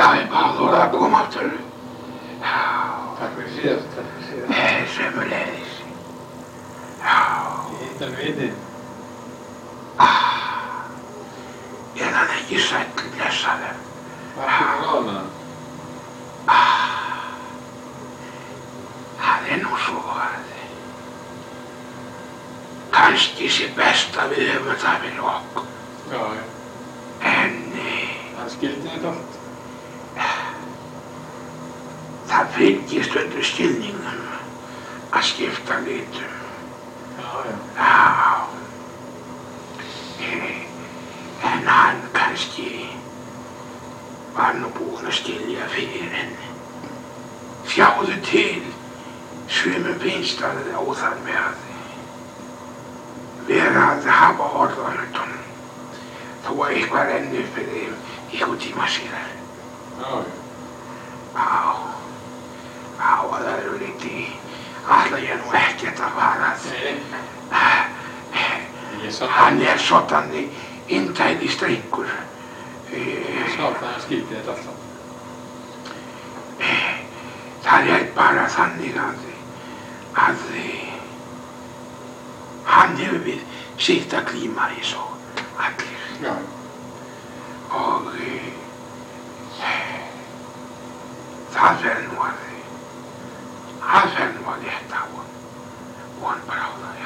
Það bara að þora að koma aftur. Já. Takk fyrir síðast, takk fyrir síðast. Sömuleiðis. Já. Ég hitt hann vininn. Er hann ekki sæll blessaður? Hvað fyrir ráðna? Það er nú svo að kannski sé best að við höfum það fyrir okkur. Já, já. En Hann skildi þetta allt. það fylgir stundum skilningnum að skipta litum. Já, já. Já. En hann kannski var nú búinn að skilja fyrir henni. Sjáðu til, sumum finnst að það er óþarfi að vera að hafa orð á hlutunum, þó að eitthvað renni upp fyrir þeim einhvern tíma síðar. Já, já. Að það eru liti, ætla ég nú ekkert að fara að. Ég sá Hann er svona indæli strengur. Ég sá það hann skildi þetta allt saman. Það er bara þannig að hann hefur við sitt að glíma eins og allir. Já. Og það fer nú að létta og hann bara á það,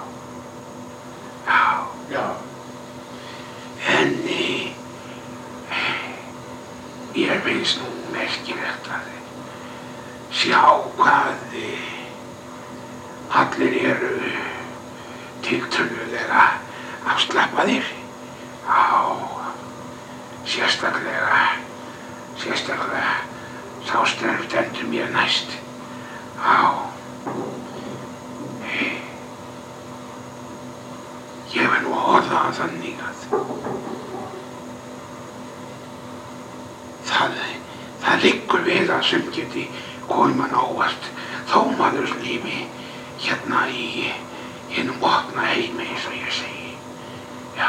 já. Já. En ég finnst nú merkilegt að sjá hvað allir eru tiltölulega afslappaðir. Sérstaklega sá stendur mér næst. Ég verð nú að orða það þannig að það liggur við að sem geti komið mann ávart þó maðurs lífi hérna í hinum opna heimi eins og ég segi. Já.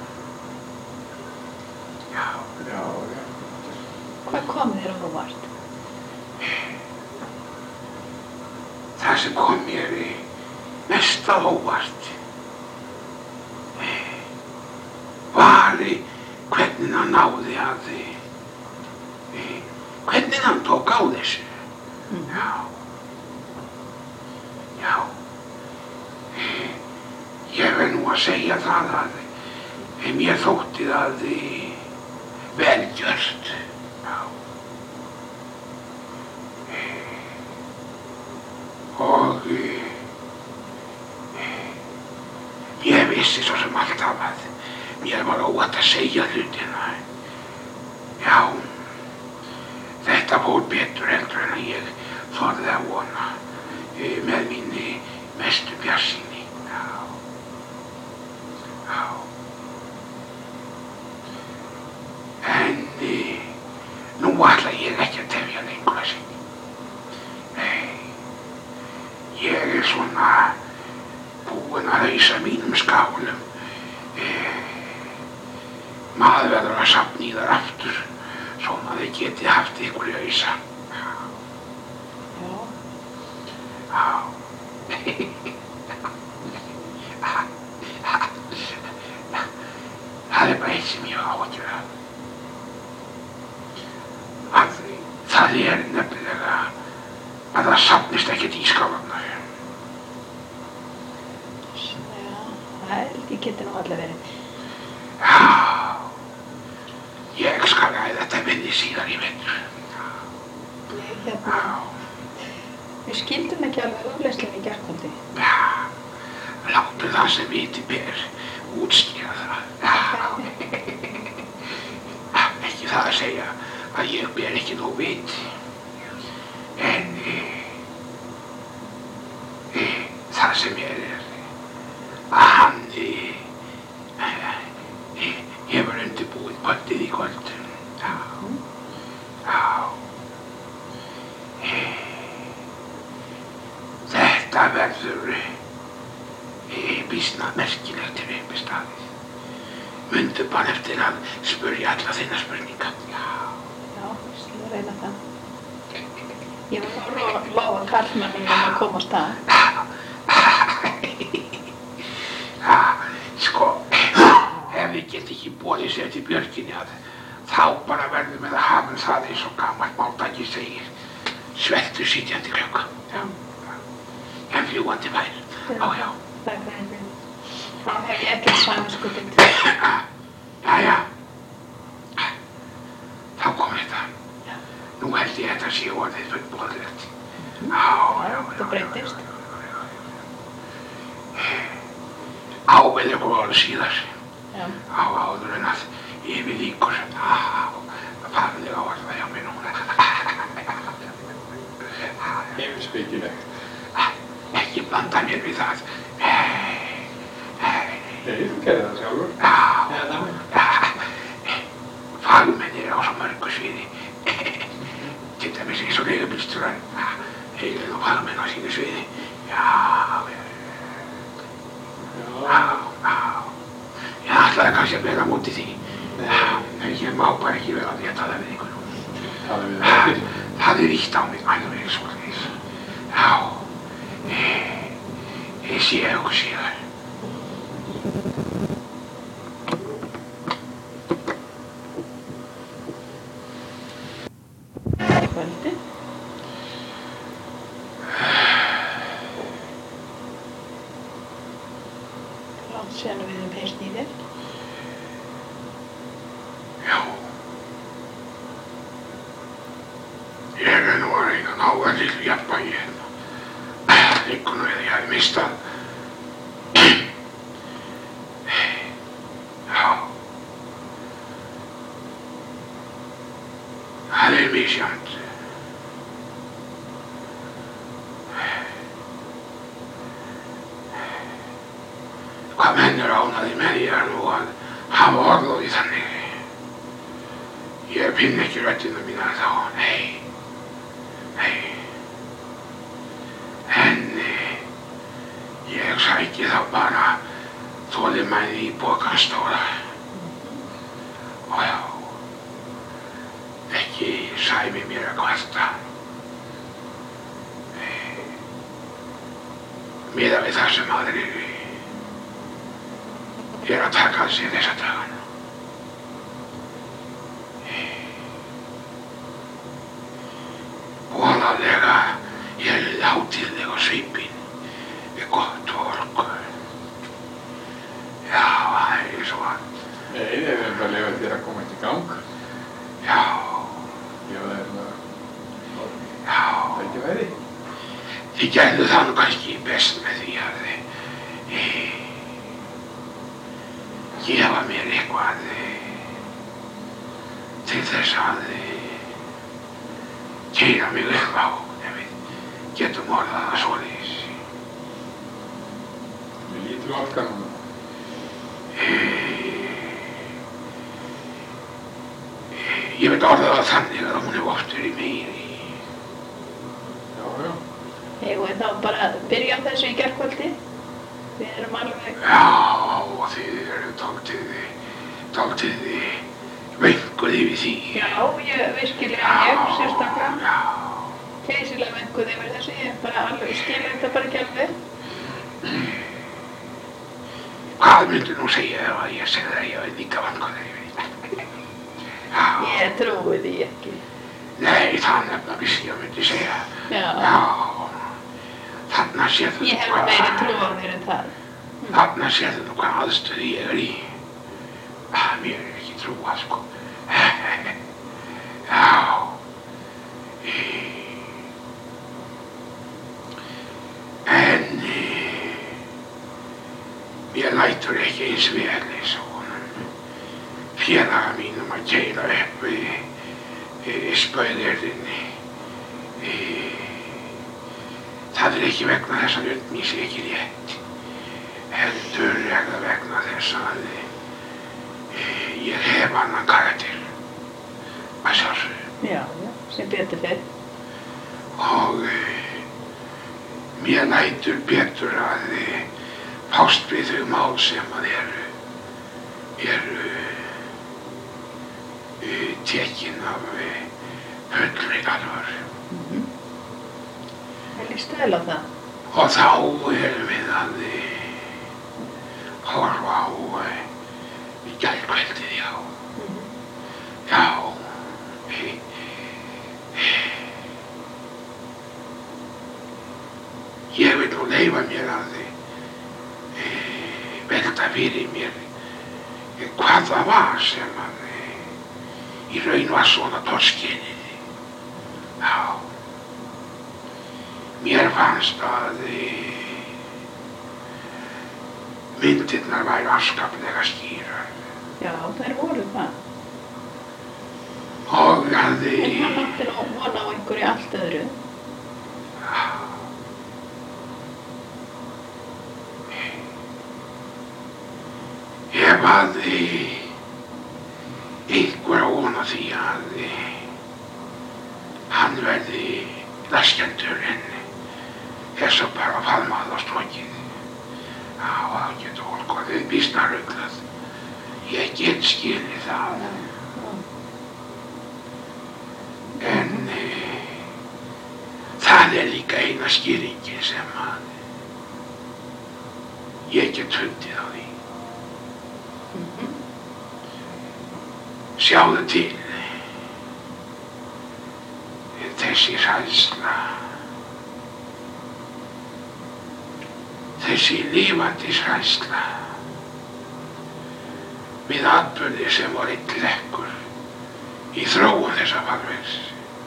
Hvað kom þér á óvart? Það sem kom mér mest á óvart var hvernig hann náði að hvernig hann tók á þessu. Já. Ég verð nú að segja það að mér þótti það vel gjört. Og ég vissi svo sem alltaf að mér var óhætt að segja hlutina. Já, þetta fór betur heldur en að ég þorði að vona með minni mestu bjartsýni. Já. En nú ætla ég ekki að tefja lengur að sinni. Ég er svona búinn að hausa mínum skálum. Maður verður að safna í þar aftur, svo maður geti haft ykkur í hausa. Það er bara eitt sem ég á að gera. Það er nefnilega að það safnist ekkert í skálarnar. Það getur nú allavega verið. Já, ég skal ræða þetta vinni síðar í vetur. Við skildum ekki alveg úrleiðslunni í gærkvöldi. Já, láttu það sem viti ber útskýra það. Ekki það að segja að ég ber ekki nóg vit. En það sem er að hann hefur undirbúið kvöldið í kvöld. Þetta verður býsna merkilegt ef upp er staðið. Mundu bara eftir að spurja alla þinna spurninga. Já, reyna það. Ég var bara að lofa karlmannum að komast að. Sko, ef við get ekki boðið sér til björginni þá bara verðum við að hafa það eins og gamalt máltæki segir. Sveltur sitjandi klukku. Já. En fljúgandi fær. Já. Takk fyrir því. Þá hef ég ekkert samviskupið. Jæja. Þá kom þetta. Nú held ég þetta sé orðið fullboðlegt. Já. Það breytist. Áveð ykkur orð síðar. Já. Áður en að yfir líkur. Farlega orða hjá mér núna. Heimspekilegt. Ekki blanda mér við það. Nei, þú gerði það sjálfur. Eða þannig. Fagmennir á svo mörgu sviði. Til dæmis eins og leigubílstjórar. Heilin og fagmenn á sínu sviði. Já. Ég ætlaði kannski að vera á móti því. En ég má bara ekki vera því að tala við ykkur nú. Tala við það eftir. Það ýtt á mig alveg svoleiðis. Já. Ég sé ykkur síðar. Kvöldi. Langt síðan við höfum heyrt í þér. Já. Ég nú að reyna að ná að lillu jafnvægi hérna. Einhvern veginn ég hafi mistað. Já. Það misjafnt. Hvað menn ánægðir með ég nú að hafa orðið þannig. Ég finn ekki röddina mína þá, nei. En ég sæki þá bara þolinmæði í bókastóra. Og já, ekki sæmi mér að kvarta. Miðað við það sem aðrir að taka að sér þessa dagana. Voðalega ég hátíðleg á svipinn við gott fólk. Já, það svo að... Nei, við erum bara að leyfa þér að koma í gang. Já. Já, það ekki væri. Þið gerðu það nú kannski best með því að gefa mér eitthvað til þess að keyra mig upp á, ef við getum orðað það svoleiðis. Við lítur á Orka núna. Ég veit orðað það þannig að hún hefur oft verið meiri. Já. Eigum við þá bara að byrja á þessu í gærkvöldi? Við erum alveg... Já, og þið eru dálítið venguð yfir því. Já, virkilega ég, sérstaklega. Já. Geysilega venguð yfir þessu, ég bara alveg skilur þetta bara ekki alveg. Hvað myndu nú segja ef að ég segði að ég var líka venguð yfir því? Já. Ég trúi því ekki. Nei, það nefnilega vissi ég að myndi segja. Já. Þarna sérðu Ég hef meiri trú á þér en það. Þarna sérðu nú hvað aðstöðu ég er í. Mér er ekki trúað, sko. Já. En mér lætur ekki eins vel eins og honum félaga mínum að keyra upp spauðirðinni. Það er ekki vegna þess að Jötn sé ekki rétt. Heldur er það vegna þess að ég hef annan karakter. Að sjálfsögðu. Já, sem betur fer. Og mér lætur betur að fást við þau mál sem að eru tekin af fullri alvöru. Það líst vel á það. Og þá erum við að horfa á gærkvöldið, já. Já. Ég vil nú leyfa mér að velta fyrir mér hvað það var sem að í raun var svona torskilið. Já. Mér fannst að myndirnar væru afskaplega skýrar. Já, þær voru það. Og að En hann átti nú von á einhverju allt öðru. Ef að einhver á von á því að hann verði laskendur en svo bara faðmað á strokið. Já, þá getur fólk orðið býsna ruglað. Ég get skilið það. En það líka eina skýringin sem að ég get fundið á því. Sjáðu til, þessi hræðsla, þessi lifandis hræðsla við atburði sem var einn hlekkur í þróun þessa farvegs.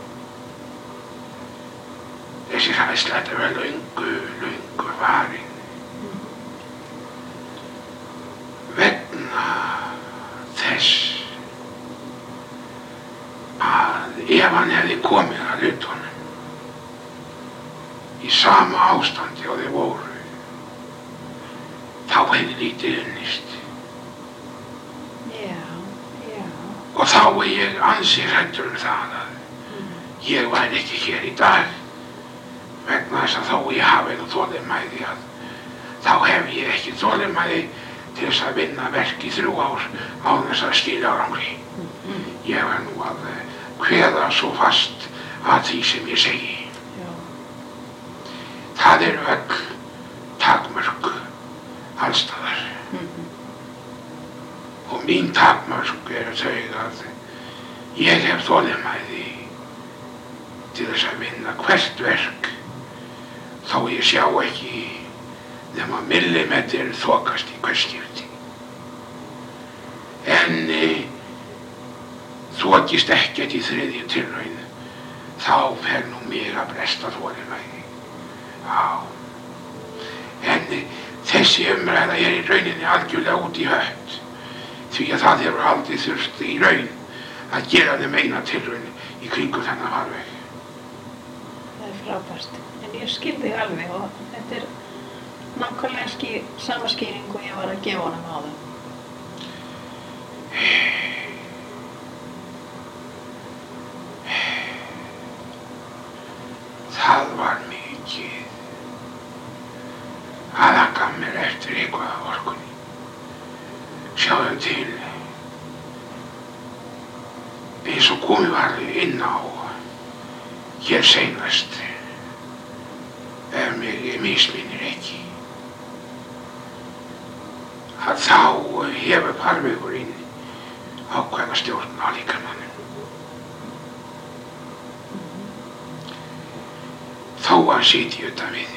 Þessi hræðsla þetta var löngu farin vegna þess að ef hann hefði komið að hlutunum í sama ástandi og þeir voru, þá hefði lítið unnist. Já. Og þá ég ansi hræddur það að ég væri ekki hér í dag vegna þess að þó ég hafi nú þolinmæði að þá hef ég ekki þolinmæði til þess að vinna verk í 3 ár án þess að skila árangri. Ég var nú að kveða svo fast að því sem ég segi. Já. Það eru öll takmörk allstaðar. Og mín takmörk eru þau að ég hef þolinmæði til þess að vinna hvert verk þó ég sjá ekki nema millimetr þokast í hvert skipti. En þokist ekkert í 3. tilraun, þá fer nú mig að bresta þolinmæði. Já. En þessi umræða í rauninni algjörlega út í hött, því að það hefur aldrei þurft í raun að gera þeim eina tilraun í kringum þennan farveg. Það frábært. En ég skil þig alveg og þetta nákvæmlega sama skýring og ég var að gefa honum áðan. Það var mikið að aka mér eftir eitthvað af orkunni. Sjáðu til, eins og komið var inn á hér seinast, ef mig misminnir ekki, að þá hefur farvegurinn ákveðna stjórn á líkamanum. Þó hann sitji utan við.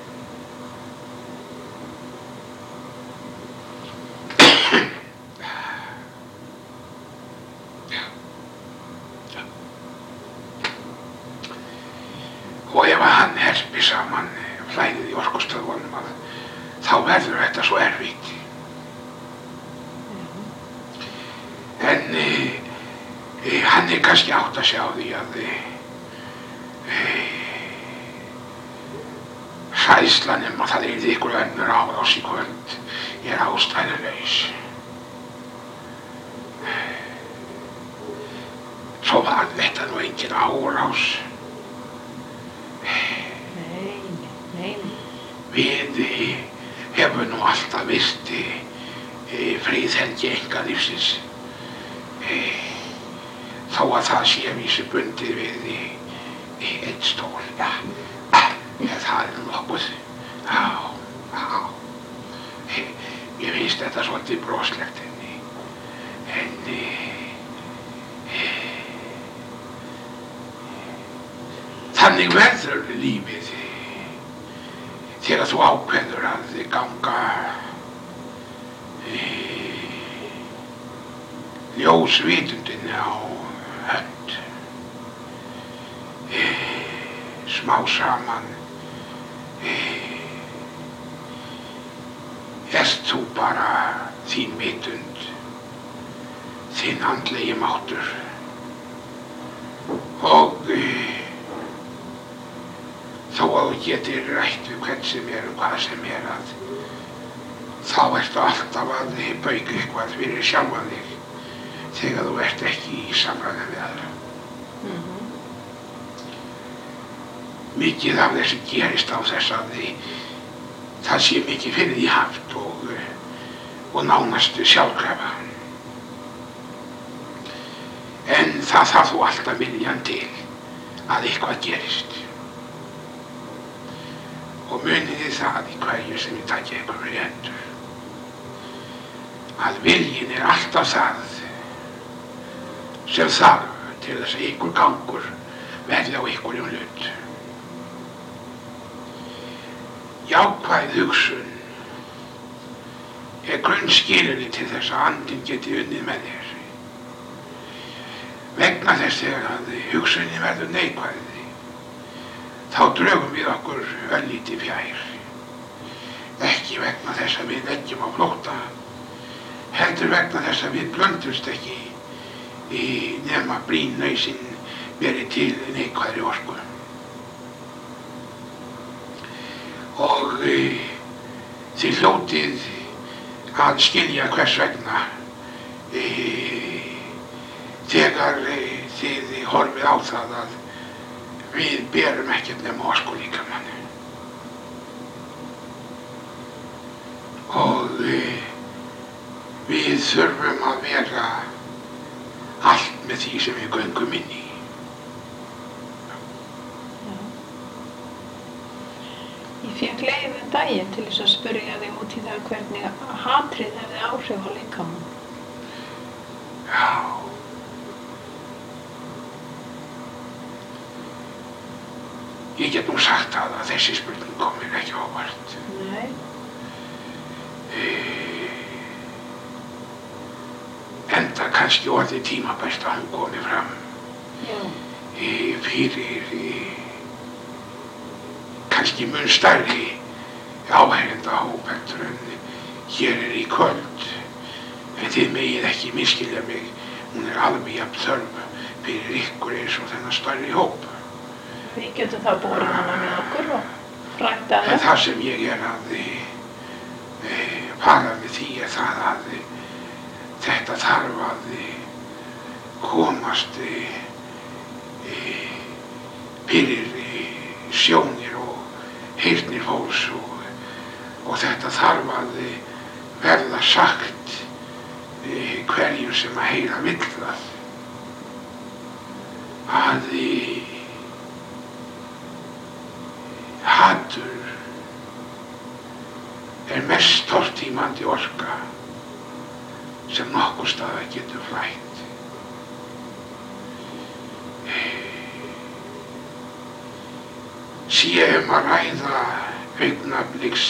Og ef hann herpir saman flæðið í orkustöðvunum þá verður þetta svo erfitt. En hann kannski átt að sjá því að hræðslan að það yrði ykkur önnur árás í kvöld ástæðulaus. Svo var þetta nú engin árás. Nei. Við hefum nú alltaf virt friðhelgi einkalífsins. þó að það sé vísu bundið við í einn stól, ja, það nokkuð, já, ég finnst þetta svolítið broslegt en þannig verður lífið þegar þú ákveður að ganga ljósvitundinni á hönd. Smá saman erst þú bara þín vitund, þinn andlegi máttur og þó að þú getur rætt við hvern sem og hvað sem að þá ertu alltaf að bauka eitthvað fyrir sjálfan þig þegar þú ert ekki í samræði við aðra. Mikið af þessu gerist á þess að það sé mikið fyrir því haft og nánast sjálfkrafa. En það þarf þú alltaf viljan til að eitthvað gerist. Og muniði það í hverju sem ég taki ykkur fyrir hendur. Að viljinn alltaf það sem þarf til þess að ykkur gangur verði á ykkurjum hlut. Jákvæð hugsun grunnskilyrði til þess að andinn geti unnið með þér. Vegna þess þegar að hugsunin verður neikvæð, þá drögum við okkur örlítið fjær. Ekki vegna þess að við leggjum á flótta, heldur vegna þess að við blöndumst ekki nema brýn nausinn verið til neikvæðri orku. Og þið hljótið að skilja hvers vegna þegar þið horfið á það að við berum ekkert nema orkulíkamann. Og við þurfum að vera allt með því sem við göngum inn í. Ég fékk leið daginn til þess að spyrja þig út í það hvernig hatrið hefði áhrif á líkamann. Já. Ég get nú sagt að þessi spurning kom mér ekki á óvart. Nei. Enda kannski orðið tímabært að hún komi fram. Já. Fyrir kannski mun stærri áheyrendahóp heldur en hér í kvöld. En þið megið ekki misskilja mig, hún alveg jafn þörf fyrir ykkur eins og þennan stærri hóp. Við getum þá borið hana með okkur og rætta hana. En það sem ég að fara með því það að þetta þarf að komast fyrir sjónir og heyrnir fólks og þetta þarf að verða sagt hverjum sem að heyra vill það. Að hatur mest tortímandi orka sem nokkur staðar getur flætt. Sé að ræða augnabliks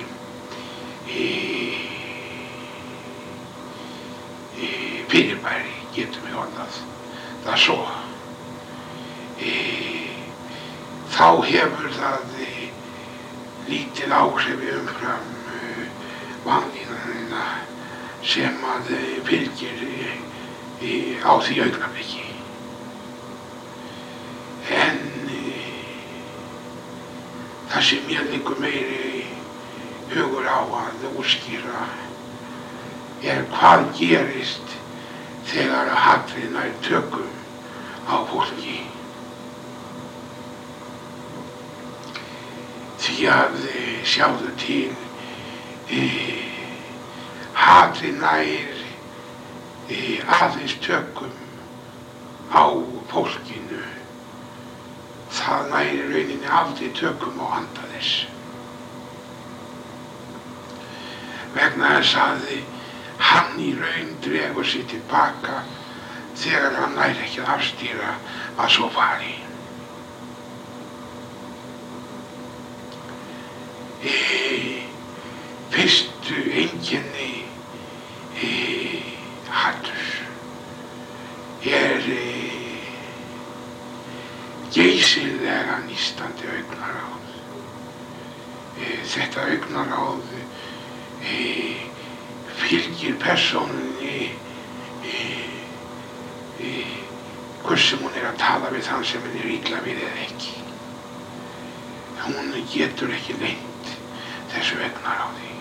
fyrirbæri, getum við orðað það svo. Þá hefur það lítil áhrif umfram vanlíðanina sem að fylgir á því augnabliki. En það sem ég liggur meiri hugur á að útskýra hvað gerist þegar að hatrið nær tökum á fólki. Því að sjáðu til hatrið nær aðeins tökum á fólkinu, það næri rauninni aldrei tökum á anda þess. Vegna þess að hann í raun dregur sig tilbaka þegar hann næri ekki að afstýra að svo fari. Fyrstu einkenni haturs geysilega nístandi augnaráð. Þetta augnaráð fylgir persónunni hvort sem hún að tala við þann sem henni illa við eða ekki. Hún getur ekki leynt þessu augnaráði.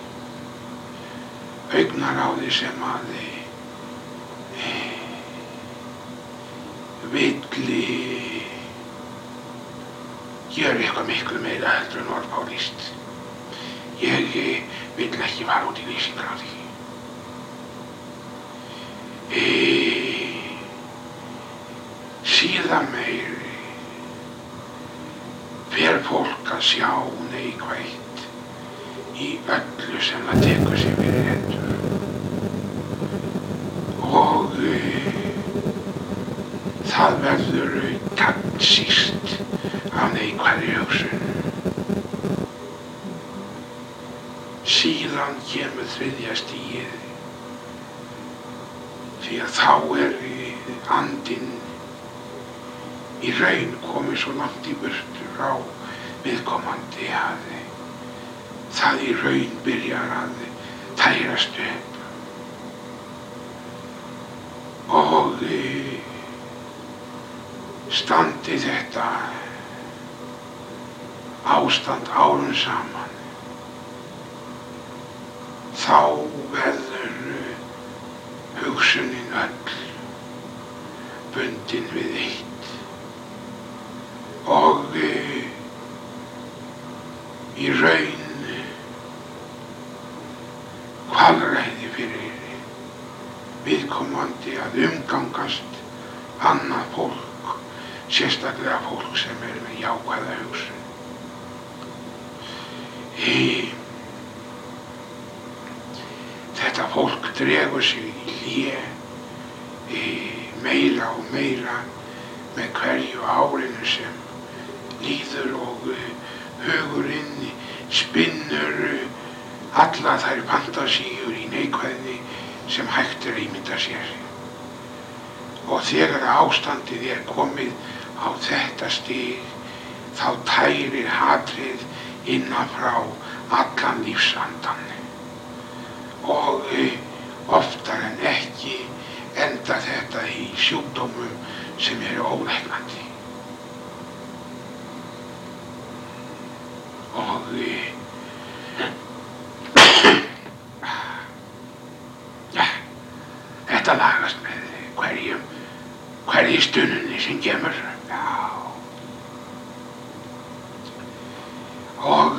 Augnaráði sem að vill gera eitthvað miklu meira heldur en orð á list. Ég vill ekki fara út í lýsingar á því. Síðan meir fer fólk að sjá neikvætt í öllu sem það tekur sig fyrir hendur. Og það verður gagnsýrt af neikvæðri hugsun. Síðan kemur þriðja stigið, því að þá andinn í raun komið svo langt í burtu frá viðkomandi að það í raun byrjar að tærast upp. Og standi þetta ástand árum saman, þá verður hugsunin öll bundin við eitt og í raun kvalræði fyrir viðkomandi að umgangast annað fólk, sérstaklega fólk sem með jákvæða hugsun. Þetta fólk dregur sig í hlé meira og meira með hverju árinu sem líður og hugurinn spinnur alla þær fantasíur í neikvæðni sem hægt að ímynda sér. Og þegar ástandið komið á þetta stig, þá tærir hatrið innan frá allan lífsandan. Og oftar en ekki enda þetta í sjúkdómum sem ólæknandi. Og þetta lagast með hverju stundinni sem kemur. Og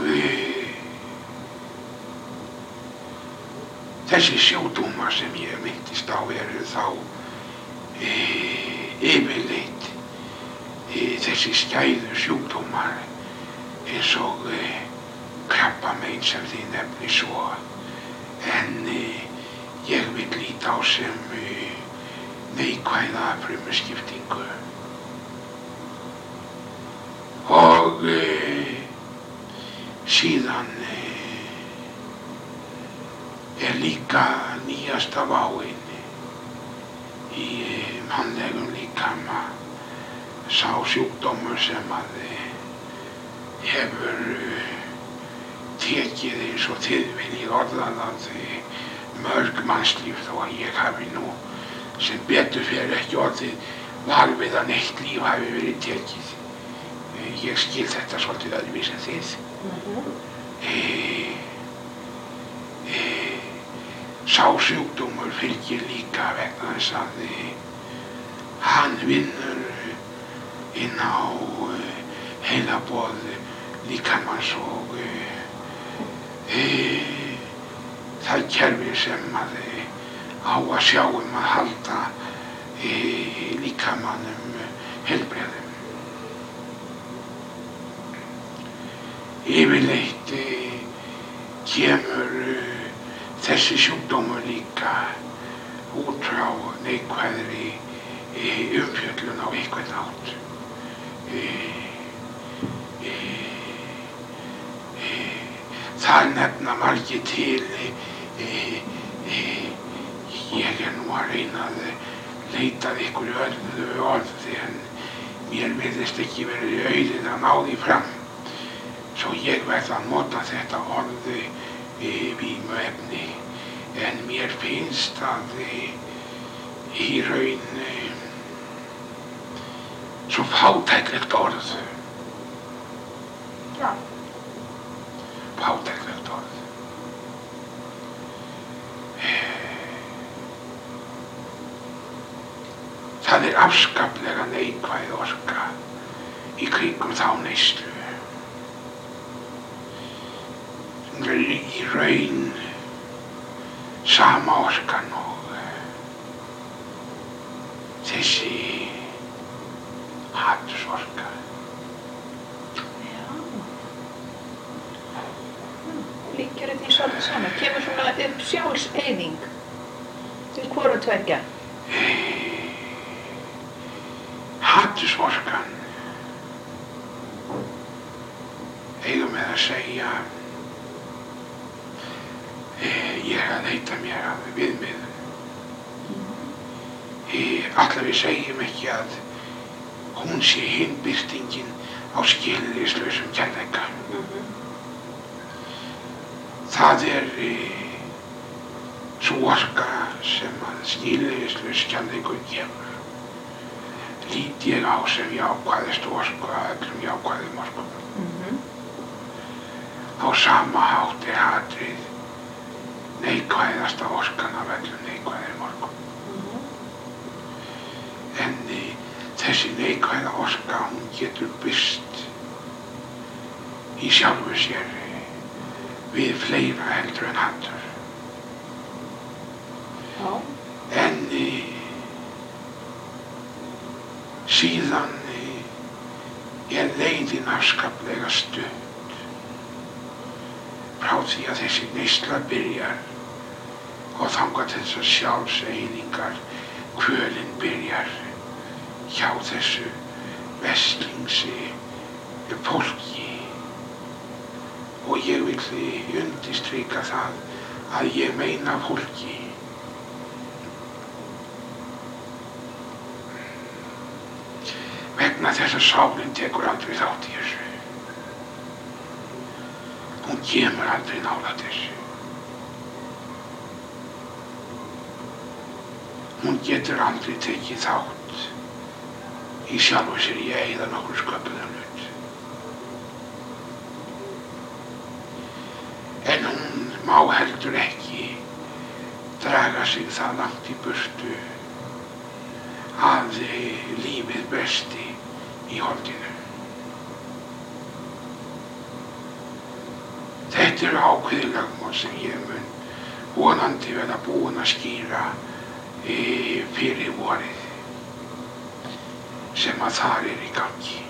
þessi sjúkdómar sem ég minntist á þá yfirleitt þessi skæðu sjúkdómar eins og krabbamein sem þið nefnið svo. En ég vil líta á sem neikvæða frumuskiptingu. Og síðan líka nýjasta váin í mannlegum líkama, sá sjúkdómur sem að hefur tekið eins og þið viljið orða það mörg mannslíf, þó að ég hafi nú sem betur fer ekki orðið var við að neitt líf hafi verið tekið. Ég skil þetta svolítið öðruvísi en þið. Sá sjúkdómur fylgir líka vegna þess að hann vinnur inn á heilaboð líkamans og það kerfi sem að á að sjá að halda líkamans saman heilbrigði. Yfirleitt kemur þessi sjúkdómur líka út frá neikvæðri umfjöllun á einhvern hátt. Það nefna margir til, ég nú að reyna að leita að einhverju öðru orði en mér virðist ekki verið auðið að ná því fram. Svo ég verð að nota þetta orði vímuefni, en mér finnst að í raun svo fátæklegt orð. Já. Fátæklegt orð. Það afskaplega neikvæð orka í kringum þá neyslu. Í raun sama orkan og þessi hatursorka. Já. Líkjur því svolítið saman. Kemur svona upp sjálfseyðing til hvoru tveggja? Hatursorkan eigum við að segja ég að leita mér að viðmiðum. Allar við segjum ekki að hún sé hinn birtingin á skilyrðislausum kærleika. Það sú orka sem að skilyrðislaus kærleikur gefur. Lít ég á sem jákvæðustu orku að öllum jákvæðum orkum. Á sama hátt hatrið neikvæðasta orkan af öllum neikvæðum orkum. En þessi neikvæða orka, hún getur birst í sjálfu sér við fleira heldur en hatur. Já. En síðan leiðin afskaplega stutt frá því að þessi neysla byrjar og þangað til þessar sjálfseyðingar kvölin byrjar hjá þessu veslingsi fólki. Og ég vil undirstrika það að ég meina fólki. Vegna þess að sálin tekur aldrei þátt í þessu. Hún kemur aldrei nálægt þessu. Hún getur aldrei tekið þátt í sjálfu sér í að eyða nokkur sköpuðan hlut. En hún má heldur ekki draga sig það langt í burtu að lífið bresti í holdinu. Þetta eru ákveðin lögmál sem ég mun vonandi verða búin að skýra fyrir vorið sem að þar í gangi.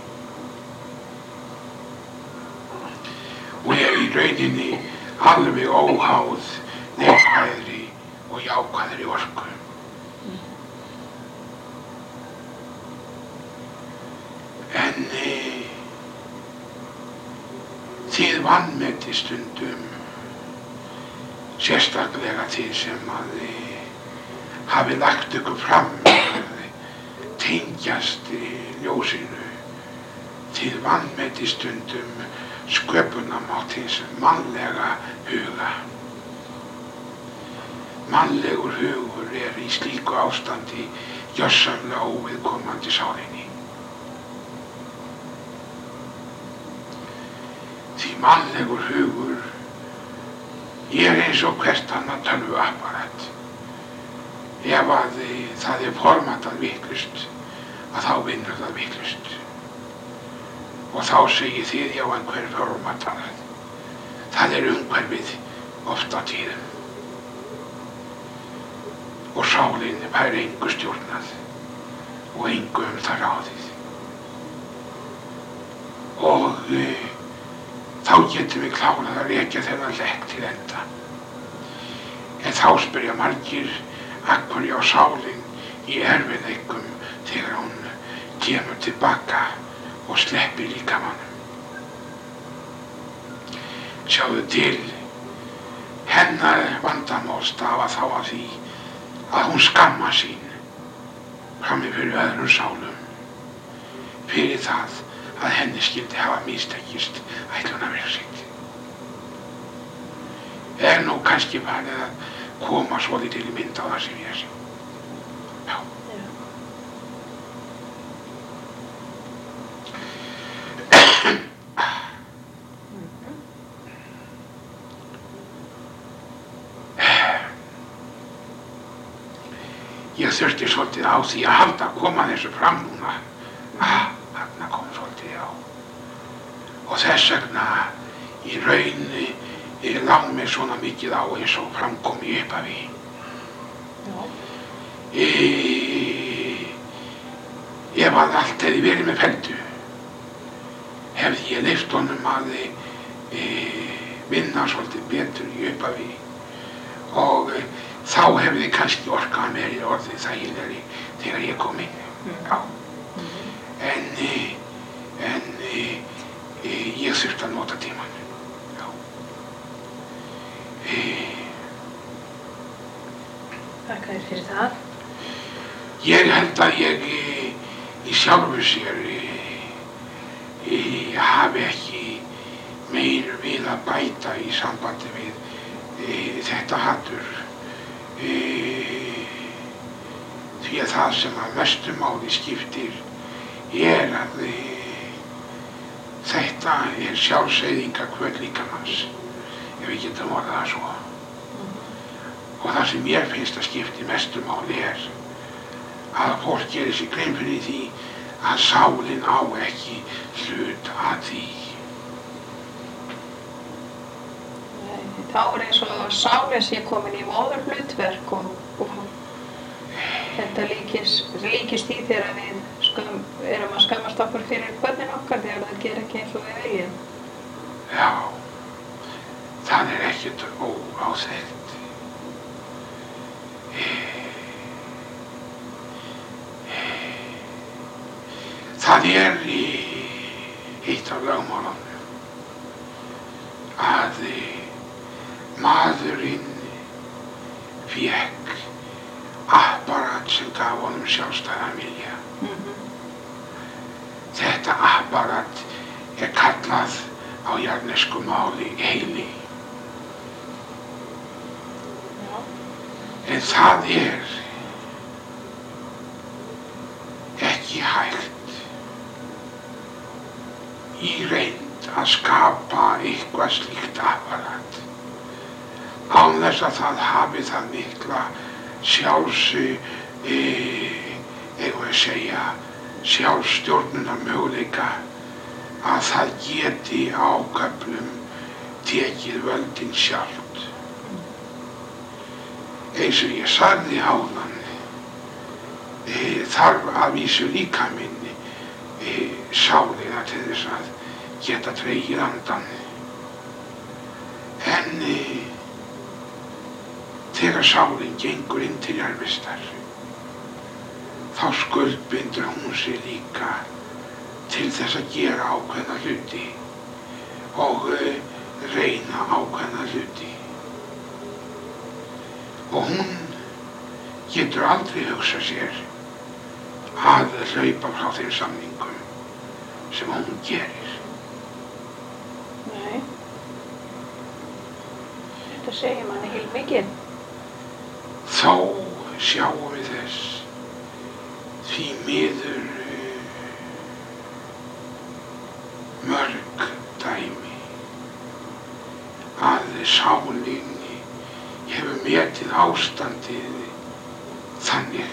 Og í rauninni alveg óháð neikvæðri og jákvæðri orku. En þið vanmetið stundum, sérstaklega þið sem að hafi lagt ykkur fram tengjast ljósinu. Þið vanmetið stundum sköpunarmátt hins mannlega huga. Mannlegur hugur í slíku ástandi gjörsamlega óviðkomandi sálinni. Því mannlegur hugur eins og hvert annað tölvuapparat. Ef að það formatað vitlaust, að þá vinnur það vitlaust. Og þá segið þið já einhver formatað. Það umhverfið oft á tíðum. Og sálinn fær engu stjórnað og engu það ráðið. Og þá getum við klárað að rekja þennan legg til enda. En þá spyrja margir af hverju á sálin í erfiðleikum þegar hún kemur tilbaka og sleppir líkamanum. Sjáðu til, hennar vandamál stafa þá af því að hún skammar sín frammi fyrir öðrum sálum fyrir það að henni skyldi hafa mistekist ætlunarverk sitt. Nú kannski farið að koma svolítið til mynd á það sem ég sé. Já. Ég þurfti svolítið á því að halda að koma þessu fram núna. Þarna kom svolítið á. Og þess vegna í raun lá mér svona mikið á eins og framkom í upphafi. Ef að allt hefði verið með felldu, hefði ég leyft honum að vinna svolítið betur í upphafi og þá hefði kannski orkað mér í orðið þægilegri þegar ég kom inn. Já. En ég þurfti að nota tímann. Já. Þakka þér fyrir það. Ég held að ég í sjálfu sér hafi ekki meir við að bæta í sambandi við þetta hatur. Því að það sem að mestu máli skiptir að þetta sjálfseyðingarhvöt líkamans, ef við getum orðað það svo. Og það sem mér finnst að skipti mestu máli að fólk gerir sig grein fyrir því að sálin á ekki hlut að því. Þá eins og sálin sé komin í móðurhlutverk og þetta líkist því þegar við erum að skammast okkur fyrir börnin okkar þegar það gerir ekki eins og við viljum. Já, það ekkert óáþekkt. Það eitt af lögmálunum að maðurinn fékk apparat sem gaf honum sjálfstæðan vilja. Þetta apparat kallað á jarðnesku máli heili. En það ekki hægt í reynd að skapa eitthvað slíkt apparat án þess að það hafi það mikla sjálfsstjórnunarmöguleika að það geti á köflum tekið völdin sjálft. Eins og ég sagði áðan, þarf að vísu líkaminn sálina til þess að geta dregið andan. En þegar sálin gengur inn til jarðvistar, þá skuldbindur hún sig líka til þess að gera ákveðna hluti og reyna ákveðna hluti. Og hún getur aldrei hugsað sér að hlaupa frá þeim samningum sem hún gerir. Nei. Þetta segir manni heilmikið. Þó sjáum við þess því miður mörg dæmi að sálin hefur metið ástandið þannig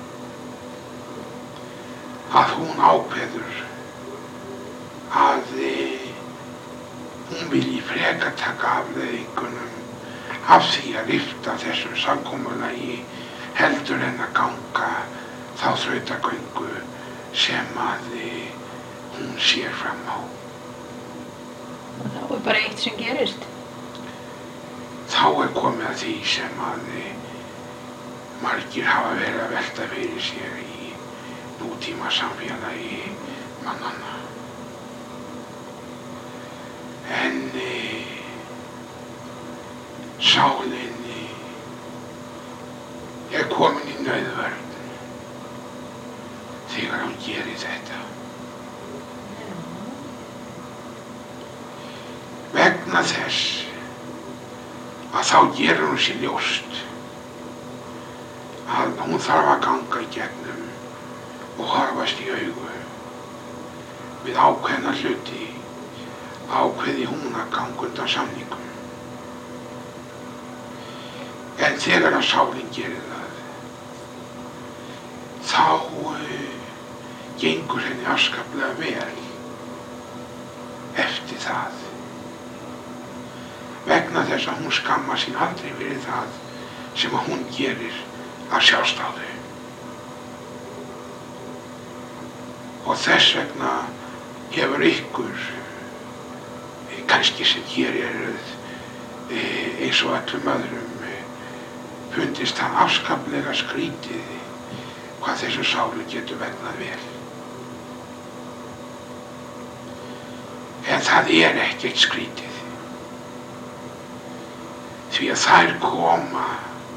að hún ákveður að hún vilji frekar taka afleiðingunum af því að lyfta þessum samkomulagi heldur en að ganga þá þá þrautagöngu sem að hún sér fram á. Það er bara eitt sem gerist. Þá komið að því sem að margir hafa verið að velta fyrir sér í nútíma samfélagi mannanna. En sálin komin í nauðvörn þegar hún gerir þetta. Vegna þess að þá gerir hún sér ljóst að hún þarf að ganga í gegnum og horfast í augu við ákveðna hluti, ákveði hún að ganga undan samningum. En þegar að sálin gerir það, þá gengur henni afskaplega vel eftir það. Vegna þess að hún skammar sín aldrei fyrir það sem að hún gerir af sjálfsdáði. Og þess vegna hefur ykkur, kannski sem hér eruð eins og öllum öðrum, fundist það afskaplega skrítið hvað þessu sálu getur vegnað vel. En það er ekkert skrítið, því að þær koma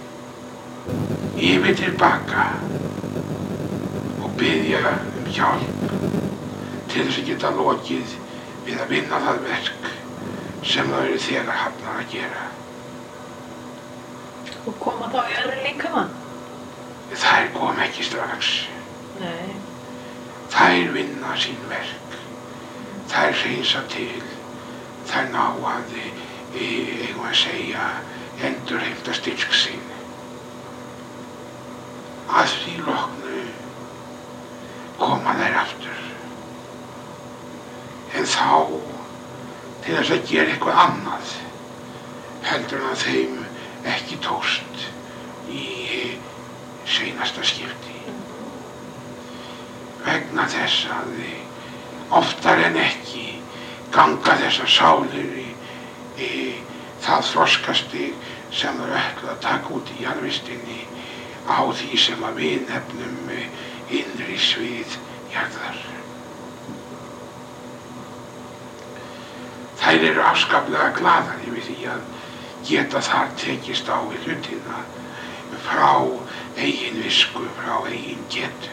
yfir tilbaka og biðja hjálp til þess að geta lokið við að vinna það verk sem þau eru þegar hafnar að gera. Og koma þá í öðru líkamann? Þær kom ekki strax. Nei. Þær vinna sín verk. Þær hreinsa til. Þær ná að, eigum að segja, endurheimta styrk sinn. Að því loknu koma þær aftur. En þá, til þess að gera eitthvað annað, heldur en að þeim ekki tókst í seinasta skipti. Vegna þess að oftar en ekki ganga þessar sálir í það þroskastig sem þau ætla að taka út í jarðvistinni á því sem að við nefnum innri svið jarðar. Þær eru afskaplega glaðar yfir því að geta þar tekist á við hlutina frá eigin visku, frá eigin getu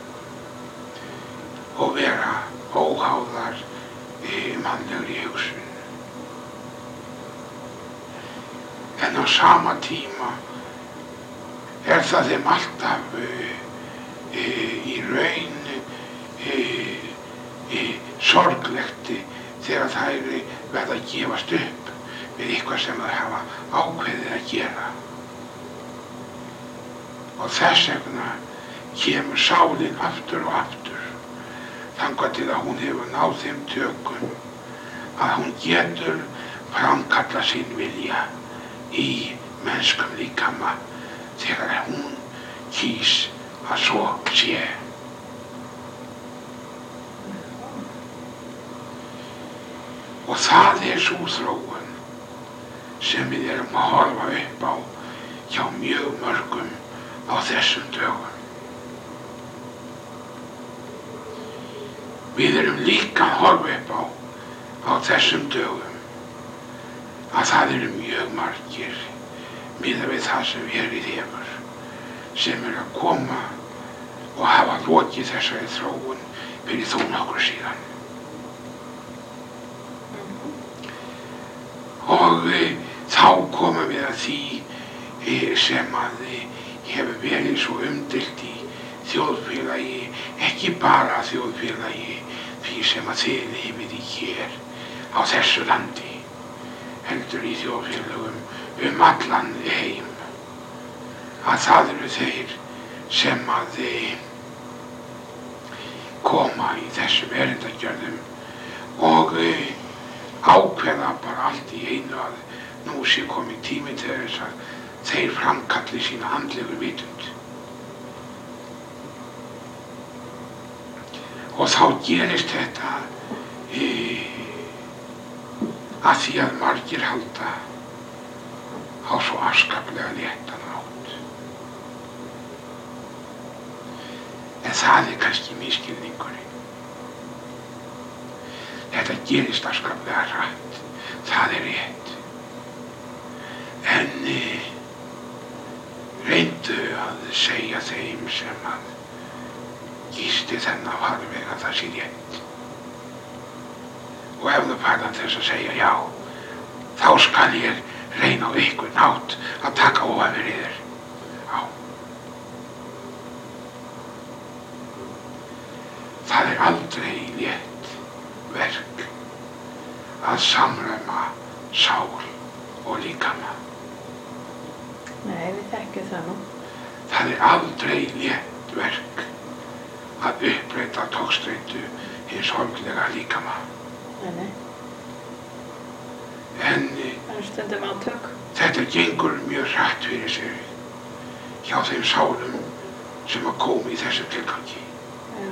og vera óháðar mannlegri hugsun. En á sama tíma er það þeim alltaf í raun sorglegt þegar þær verða að gefast upp við eitthvað sem þær hafa ákveðið að gera. Og þess vegna kemur sálin aftur og aftur þangað til að hún hefur náð þeim tökum að hún getur framkallað sinn vilja í mennskum líkama þegar hún kýs að svo sé. Og það er sú þróun sem við erum að horfa upp á hjá mjög mörgum á þessum dögum. Við erum líka að horfa upp á þessum dögum að það eru mjög margir miðað við það sem verið hefur sem eru að koma og hafa lokið þessari þróun fyrir þó nokkru síðan. Og þá komum við að því sem að hefur verið svo umdeilt í þjóðfélagi, ekki bara þjóðfélagi því sem að þið lifið í hér á þessu landi, heldur í þjóðfélagum allan heim, að það eru þeir sem að koma í þessum erindagjörðum og ákveða bara allt í einu að nú sé kominn tími til þess að þeir framkalli sína andlegu vitund. Og þá gerist þetta að því að margir halda á svo afskaplega léttan hátt. En það kannski misskilningurinn. Þetta gerist afskaplega hratt, það rétt. En reyndu að segja þeim sem að gisti þennan farveg að það sé rétt. Og ef þú færðan þess að segja já, þá skal ég reyna á einhvern hátt að taka ofan fyrir þér. Já. Það aldrei létt verk að samræma sál og líkama. Nei, við þekkjum það nú. Það aldrei létt verk að uppbreyta togstreitu hins holdlega líkama. Nei. En Það er stundum átök. þetta gengur mjög hratt fyrir sig hjá þeim sálum sem að koma í þessu tilgangi. Já.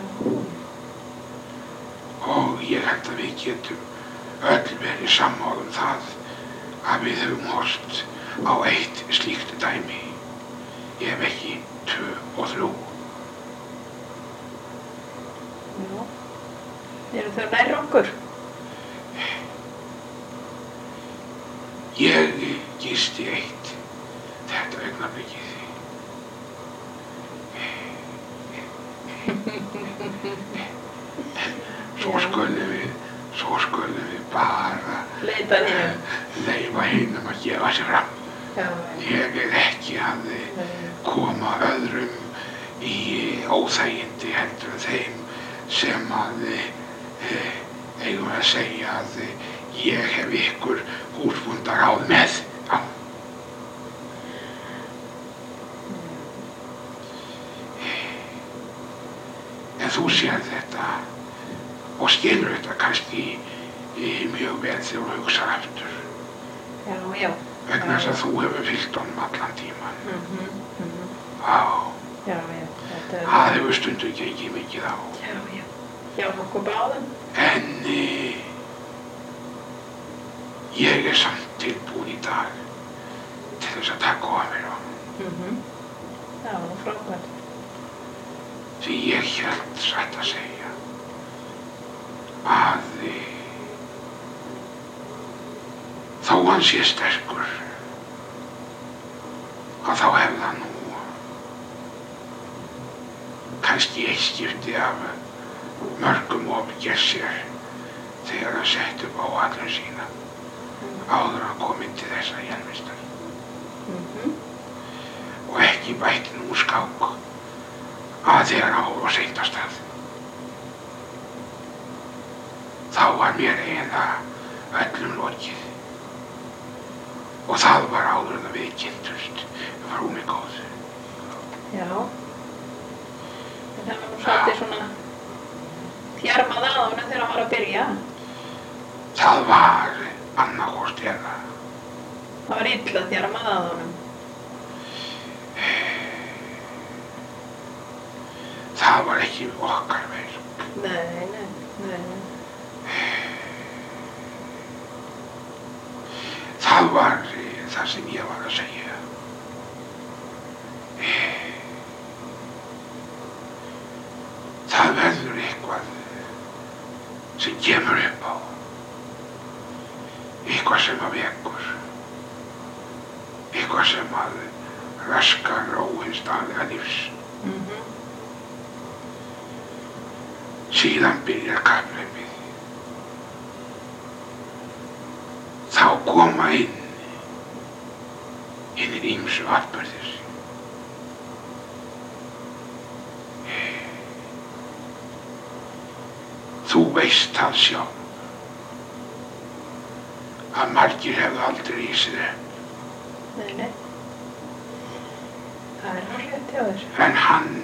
Og ég held að við getum öll verið sammála það að við höfum horft á eitt slíkt dæmi, ef ekki 2 og 3. Já. Eru þau nær okkur? Ég gisti eitt þetta augnablikið. Svo skulum við bara Leita hinum. leyfa hinum að gefa sér fram. Já. Ég ekki að koma öðrum í óþægindi heldur en þeim sem að eigum að segja að ég hef ykkur húsbóndaráð með. Já. En þú sér þetta og skilur þetta kannski mjög vel þegar þú hugsar aftur. Já, já. Vegna þess að þú hefur fylgt honum allan tíman. Já, Já, já. Þetta er... það hefur stundu gengið mikið á. Já, já. Já, okkur báðum. En ég er samt tilbúin í dag til þess að taka á mér á. Já, frábært. Því ég hélt satt að segja að þó hann sé sterkur að þá hefði hann nú kannski eitt skipti af mörgum ofgert sér þegar hann sett upp á allur sína áður hann kom inn til þessa helvistar. Og ekki bætti nú skák að þegar hann fór á seint af stað. Þá var mér eiginlega öllum lokið. Og það var áður en við kynntust, frú mig góð. Já. En það var nú svolítið svona þjarmað að honum þegar hann var að byrja. Það var annarkvort eða. Það var illa þjarmað að honum. Það var ekki okkar verk. Nei. Það var það sem ég var að segja. Það verður eitthvað sem kemur upp á. Eitthvað sem að vekur. Eitthvað sem að raskar ró hins daglega lífs. Síðan byrjar kapphlaupið. Þá koma inn hinir ýmsu atburðir. Þú veist það sjálf að margir hefðu aldrei í sig upp. Nei. Það er nú rétt hjá þér. En hann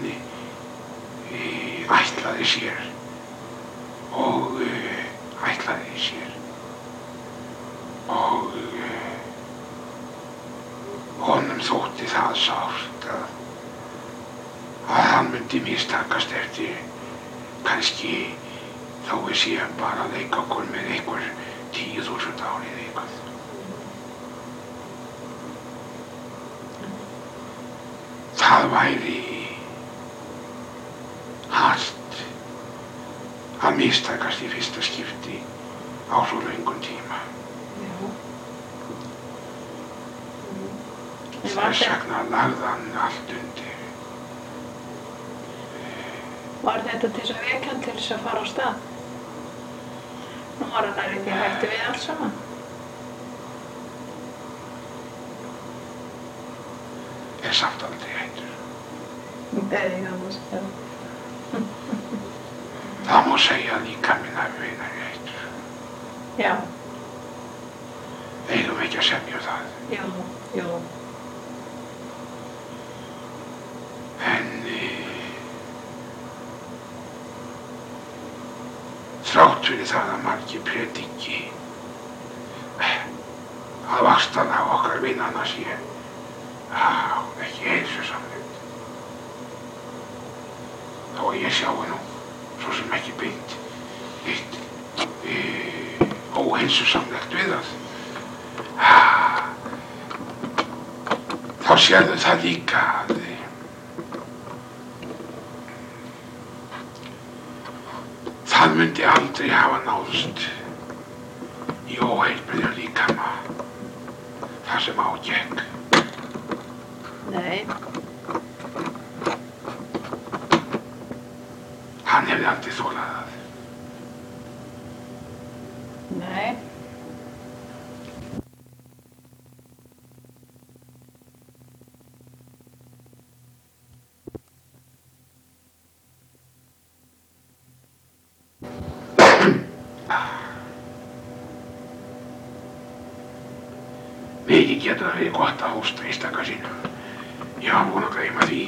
ætlaði sér og honum þótti það sárt að hann myndi mistakast eftir kannski þó við séum bara að leika okkur með einhver 10.000 árið eitthvað. Það væri hart að mistakast í fyrsta skipti á svo löngum tíma. Þess vegna lagði hann allt undir. Var þetta til þess að vekja hann til þess að fara á stað? Nú var hann nærri því hættu við allt saman. Er samt aldrei hættur. Nei, það má segja. Það má segja að líkaminn hafi verið hættur. Já. Eigum ekki að semja það. Já, já. En þrátt fyrir það að margir prediki að vaxtarlag okkar vinnanna sé ekki heilsusamlegt. Þó að ég sjái nú svo sem ekki beint eitt óheilsusamlegt við það. Þá sérðu það líka að það myndi aldrei hafa náðst í óheilbrigðum líkama þar sem á gekk. Nei. Hann hefði aldrei þolað það. Nei. Mikið getur það verið gott að hósta einstaka sinnum. Ég var búinn að gleyma því.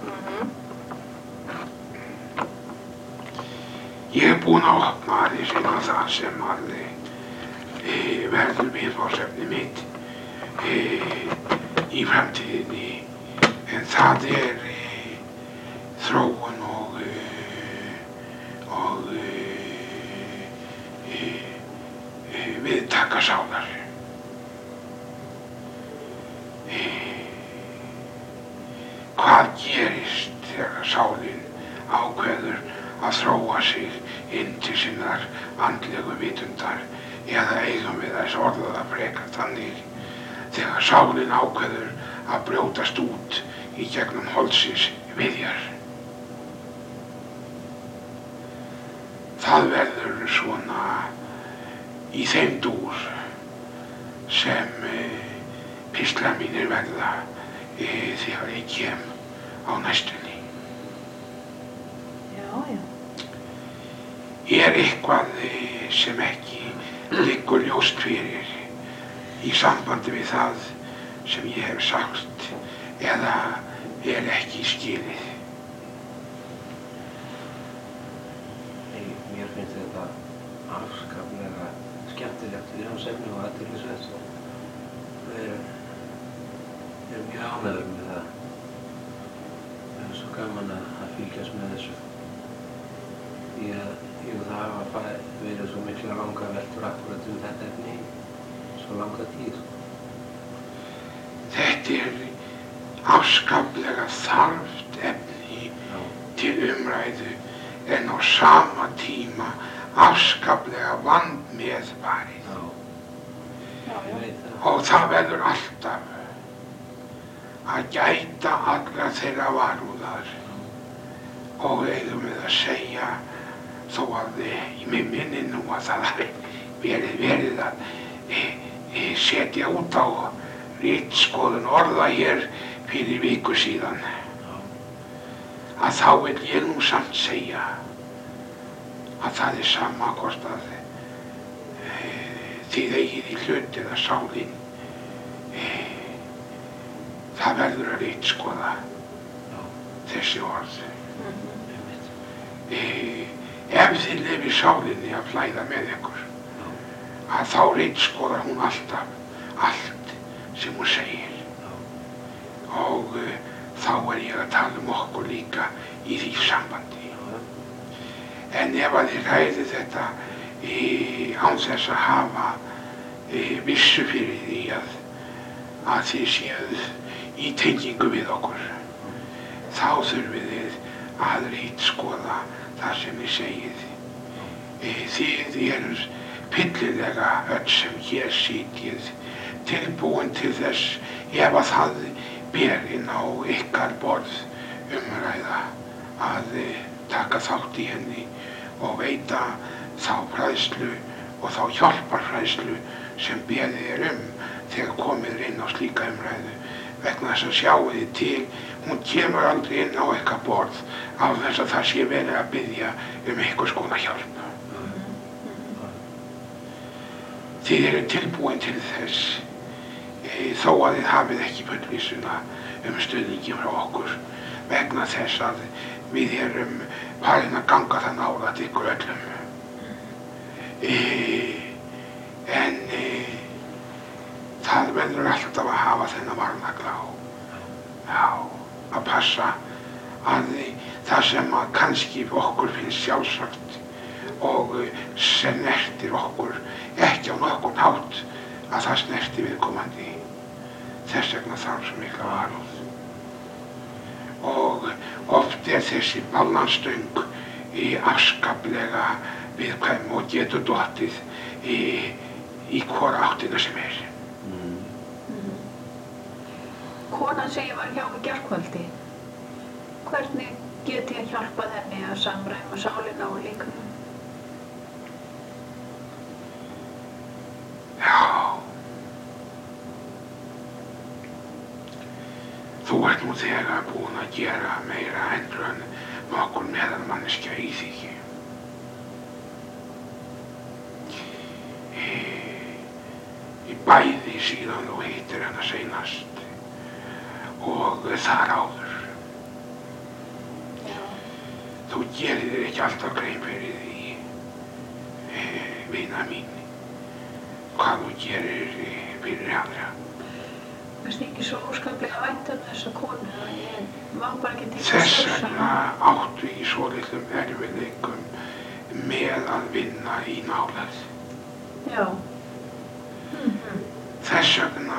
Ég er búinn að opna aðeins inn á það sem að verður viðfangsefni mitt í framtíðinni. En það er þróun og viðtaka sálar. Hvað gerist þegar sálin ákveður að þróa sig inn til sinnar andlegu vitundar, eða eigum við þess orðað að frekar þannig þegar sálin ákveður að brjótast út í gegnum holsins viðjar. Það verður svona í þeim dúr sem pistlar mínir verða þegar ég kem á næstunni. Já, já. Er eitthvað sem ekki liggur ljóst fyrir í sambandi við það sem ég hef sagt eða er ekki skilið? Mér finnst þetta afskaplega skemmtilegt viðfangsefni og athyglisvert. Við erum mjög ánægður með það. Það er svo gaman að fylgjast með þessu. Því að það hafa verið svo mikla langa veltur akkúrat þetta efni í svo langa tíð. Þetta er afskaplega þarft efni til umræðu en á sama tíma afskaplega vandmeðfarið. Ég veit það. Og það verður alltaf að gæta allra þeirra varúðar og eigum við að segja þó að í mig minni nú að það hafi verið að setja út á ritskoðun orða hér fyrir viku síðan að þá vil ég nú samt segja að það er sama hvort að þið eigið í hlut eða sálin það verður að ritskoða þessi orð. Ef þið leyfið sálinni að flæða með ykkur að þá ritskoðar hún alltaf allt sem hún segir og þá er ég að tala okkur líka í því sambandi. En ef að þið ræðið þetta án þess að hafa vissu fyrir því að þið séuð í tengingu við okkur, þá þurfið þið að ritskoða það sem þið segið. Þið eruð pillilega öll sem hér sitjið tilbúin til þess ef að það ber inn á ykkar borð umræða að taka þátt í henni og veita þá fræðslu og þá hjálparfræðslu sem beðið þegar komið inn á slíka umræðu, vegna þess að sjáið þið til, hún kemur aldrei inn á ykkar borð á þess að það sé verið að biðja einhvers konar hjálp. Þið eru tilbúin til þess, þó að þið hafið ekki fullvissuna stuðningi frá okkur, vegna þess að við erum farin að ganga það nálægt ykkur öllum. En það verður alltaf að hafa þennan varnagla á, að passa að það sem að kannski okkur finnst sjálfsagt og snertir okkur ekki á nokkurn hátt að það snerti viðkomandi. Þess vegna þarf svo mikla varúð. Og oft þessi ballanstöng afskaplega viðkvæm og getur dottið í hvora áttina sem Konan sem ég var hjá í gærkvöldi, hvernig get ég hjálpað henni að samræma sálina og líkamann? Þú ert nú þegar búin að gera meira heldur en nokkur meðalmanneskja í því. Í bæði síðan þú hittir hana seinast og þar áður. Þú gerir þér ekki alltaf grein fyrir því, vina mín, hvað þú gerir fyrir aðra. Mér finnst ekki svo óskaplega vænt þessa konu að ég má bara ekki til Þess vegna áttu í svolitlum erfiðleikum með að vinna í nálægð. Já. Þess vegna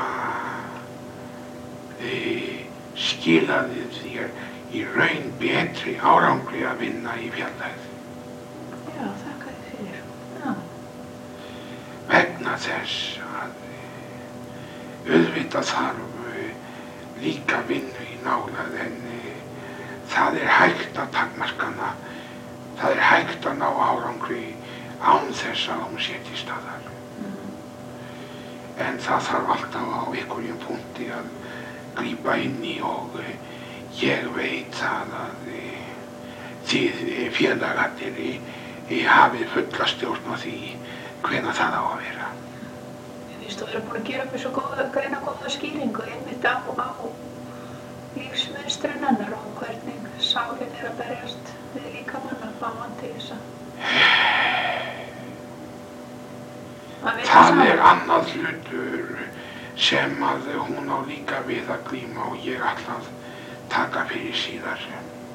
skilaði þér í raun betri árangri að vinna í fjarlægð. Já, þakka þér fyrir. Já. Vegna þess að auðvitað þarf líka vinnu í nálægð, en það hægt að takmarka hana, það hægt að ná árangri án þess að hún sé til staðar. En það þarf alltaf á einhverjum punkti að grípa inn í og ég veit það að þið félagarnir hafið fulla stjórn á því hvenær það á að vera. Mér finnst þú vera búin að gera mér svo greinagóða skýringu einmitt á lífsmunstrin hennar og hvernig sálin að berjast við líkamann að fá hann til þess að Það annað hlutur sem að hún á líka við að glíma og ég ætla að taka fyrir síðar.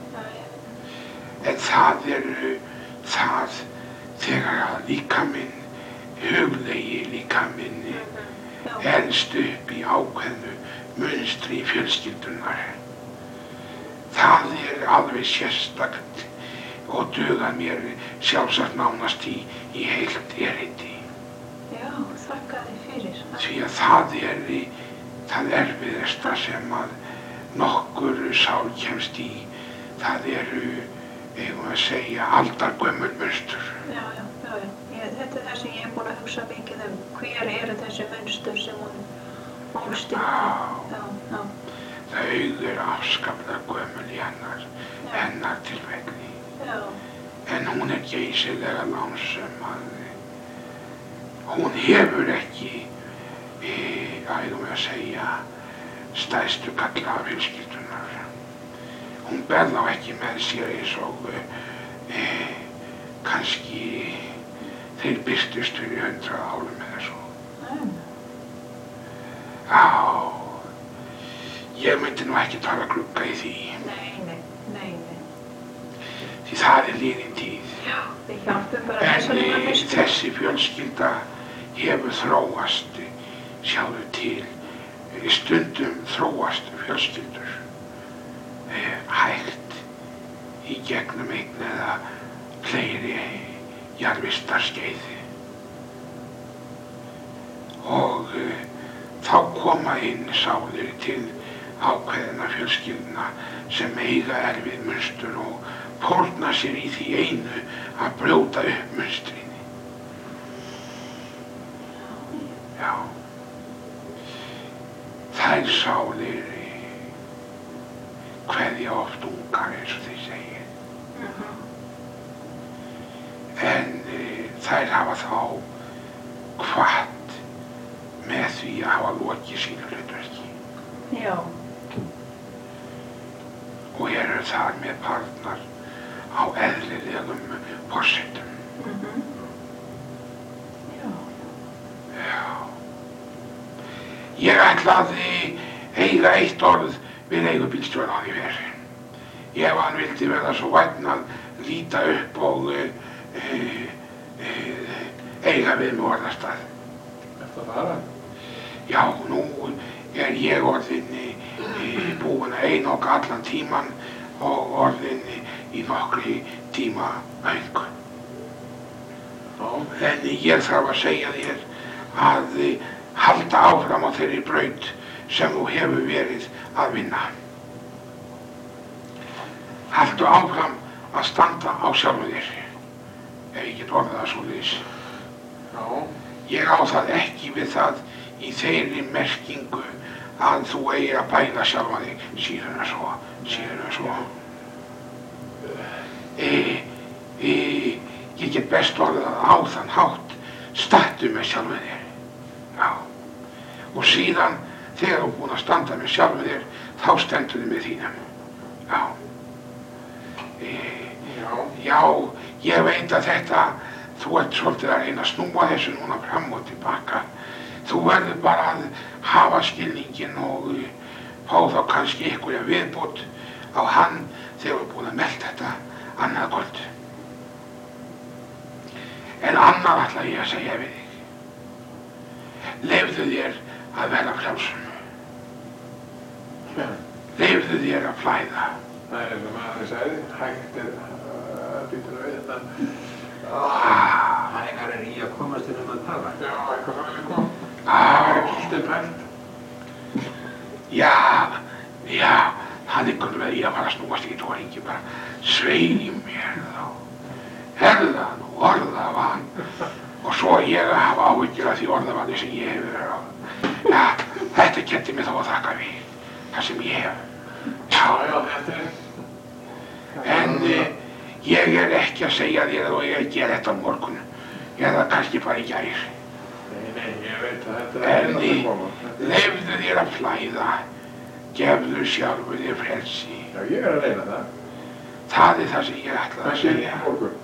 En það það þegar að líkaminn, huglegi líkaminn, elst upp í ákveðnu munstri fjölskyldunar. Það alveg sérstakt og dugar mér sjálfsagt nánast í heilt erindi. Já, þakka þér fyrir. Því að það erfiðasta sem að nokkur sál kemst í, það eigum að segja, aldargömmul munstur. Já. Þetta það sem ég búin að hugsa mikið hver eru þessi munstur sem hún ólst upp. Já. Þau afskaplega gömul í hennar tilfelli. Já. En hún geysilega lánsöm að hún hefur ekki, eigum við að segja, stærstu kalla af fjölskyldunar. Hún ber þá ekki með sér eins og kannski þeir birtust fyrir 100 árum eða svo. Já, ég myndi nú ekki tala glugga í því. Nei. Því það liðin tíð. Já. við hjálpum bara En þessari manneskju. þessi fjölskylda hefur þróast sjálfur til. Stundum þróast fjölskyldur hægt í gegnum einn eða fleiri jarðvistarskeið. Og þá koma inn sálir til ákveðina fjölskyldna sem eiga erfið munstur og fórna sér í því einu að brjóta upp munstrinni. Já. Þær sálir kveðja oft ungar eins og þeir segja. En þær hafa þá hvatt með því að hafa lokið sínu hlutverki. Já. Og eru þar með partnar á eðlilegum forsendum. Já. Já. Ég ætlaði eiga eitt orð við leigubílstjórann í fyrr. Ef hann vildi verða svo vænn að líta upp og eiga við með orðastað. Ertu að fara? Já, nú er ég orðinn búinn að einoka allan tíman og orðinn í nokkri tíma auk. En ég þarf að segja þér að halda áfram á þeirri braut sem þú hefur verið að vinna. Haltu áfram að standa á sjálfu þér, ef ég get orðað það svoleiðis. Já. Ég á það ekki við það í þeirri merkingu að þú eigir að bæla sjálfa þig síðan en svo. Ég get best orðað á þann hátt, stattu með sjálfu þér. Já. Og síðan, þegar þú búinn að standa með sjálfu þér, þá stendur þið með þínum. Já. Já, ég veit að þetta, þú ert svolítið að reyna að snúa þessu núna fram og tilbaka. Þú verður bara að hafa skilninginn og fá þá kannski einhverja viðbót á hann þegar þú ert búinn að melda þetta annað kvöld. En annað ætla ég að segja við þig. Leyfðu þér að vera frjálsum. Leyfðu þér að flæða. Það er eins og maður sagði, hægt býtur við þetta. Hægar er í að komast inn að tala. Já, eitthvað svo er kom. Það er kiltið pælt. Já, það liggur með ég að fara að snúast í tóringi bara. Svei mér þá. Herðan og orðavan. Og svo ég að hafa áhyggjur af því orðavanni sem ég hefur verið á. Já, þetta kenndi mig þá að þakka við. Það sem ég hef. Já, þetta er. En ég er ekki að segja þér að þú eigi að gera þetta á morgun. Eða kannski bara í gær. Nei, ég veit að þetta er En að koma. leyfðu þér að flæða. Gefðu sjálfu þér frelsi. Já, ég er að reyna það. Það er það sem ég ætlaði að Það sé segja. morgun.